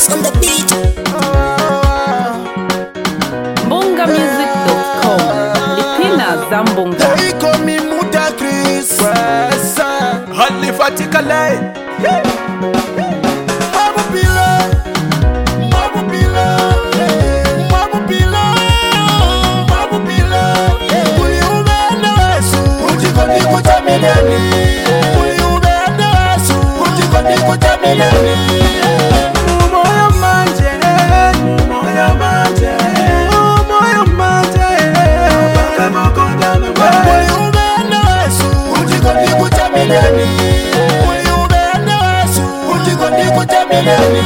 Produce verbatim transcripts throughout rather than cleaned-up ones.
Chris on the beat. Mbunga music dot com. Lipina Zambunga. They call me Muta Chris. Hali Fatika Lay. Mabu Pila. Mabu Pila. Mabu Pila. Mabu Pila. Uli ubenda wesu. Ujikoni kutamilani. Uli ubenda wesu. Ujikoni kutamilani. Moyo manje. Moyo manje. Moyo manje. Baka mokonda mwe. Uli ubenda wesu. Ujikoni kutamilani. Uli ubenda wesu. Ujikoni kutamilani.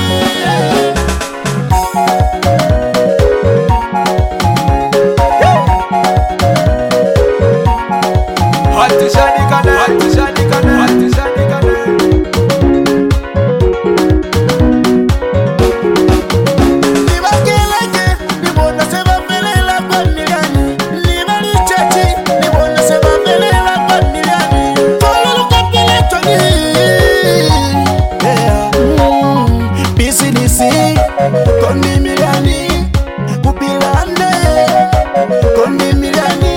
Hati shani kane, hati shani kane, hati shani kane. Niba keleke, nibona seba felela kwa niliani. Niba ni chechi, nibona seba felela kwa niliani. Tolo luka pele toni. Yeah, mm, bisi nisi, kondi miliani, kupilane, kondi miliani.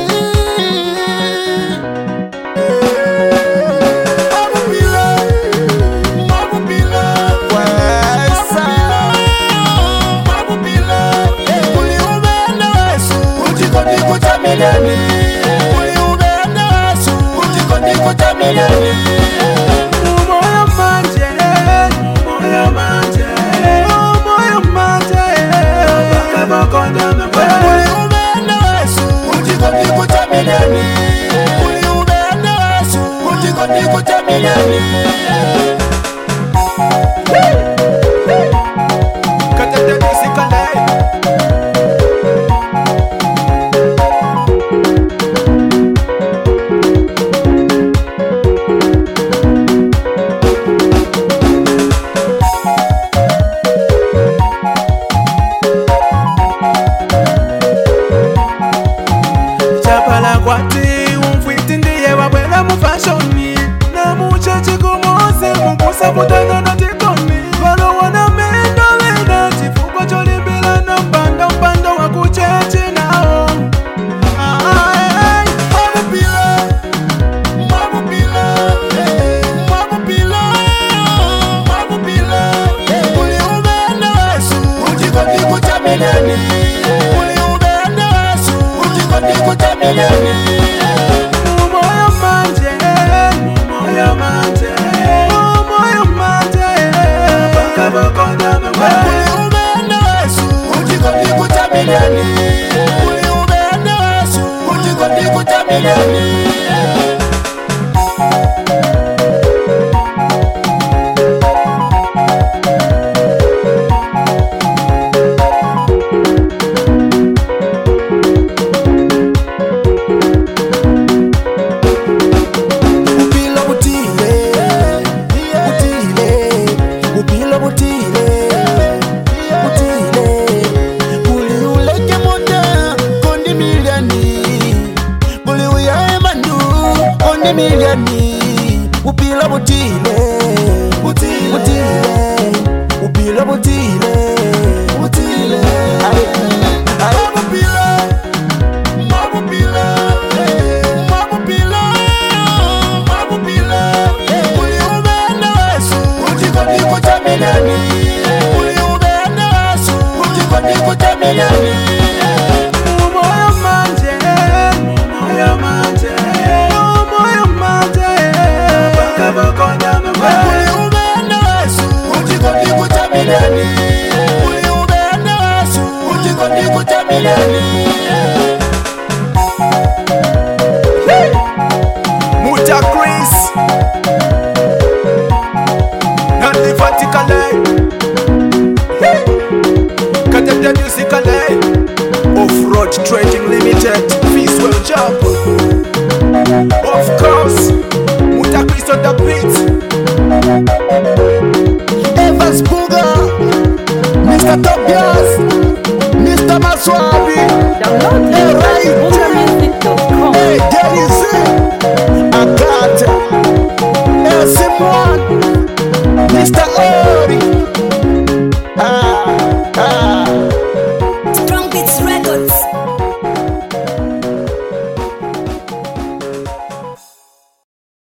Uli ubenda wesu, ujikoni kutamilani. Moyo manje, moyo manje, moyo manje. Baka mokonda mwe. Uli ubenda wesu, ujikoni kutamilani. Uli ubenda wesu, ujikoni kutamilani. Katete nisikale. Chapala kwati umfwiti ndiye wabwela mufashoni. Na muchechi kumose mukusa mutana na tikoni. Walo wana mendo wena chifuko cholimbila na mpanda mpanda wa kuchechi nao. Ay, mabu pila, mabu pila, mabu pila, mabu pila. Uli ubenda wesu, ujikoni kutamilani. Uli ubenda wesu, ujikoni kutamilani. Moyo manje, moyo manje, moyo manje. Baka mokonda mwe. Uli ubenda wesu, ujikoni kutamilani. Uli ubenda wesu, ujikoni kutamilani. Upilo butile, butile, upilo butile, butile. Uli uleke moda, kondi miliani. Uli uyae mandu, kondi miliani. Upilo butile, butile, upilo butile, butile. Mabu pila, mabu pila, mabu pila, mabu pila. Uli ubenda wesu, ujikoni kutamilani. Uli ubenda wesu, ujikoni kutamilani. Moyo manje, moyo manje, moyo manje. Baka mokonda mwe. Uli ubenda wesu, ujikoni kutamilani. Uli ubenda wesu, ujikoni kutamilani. Muta Chris Hali Fatika Lay.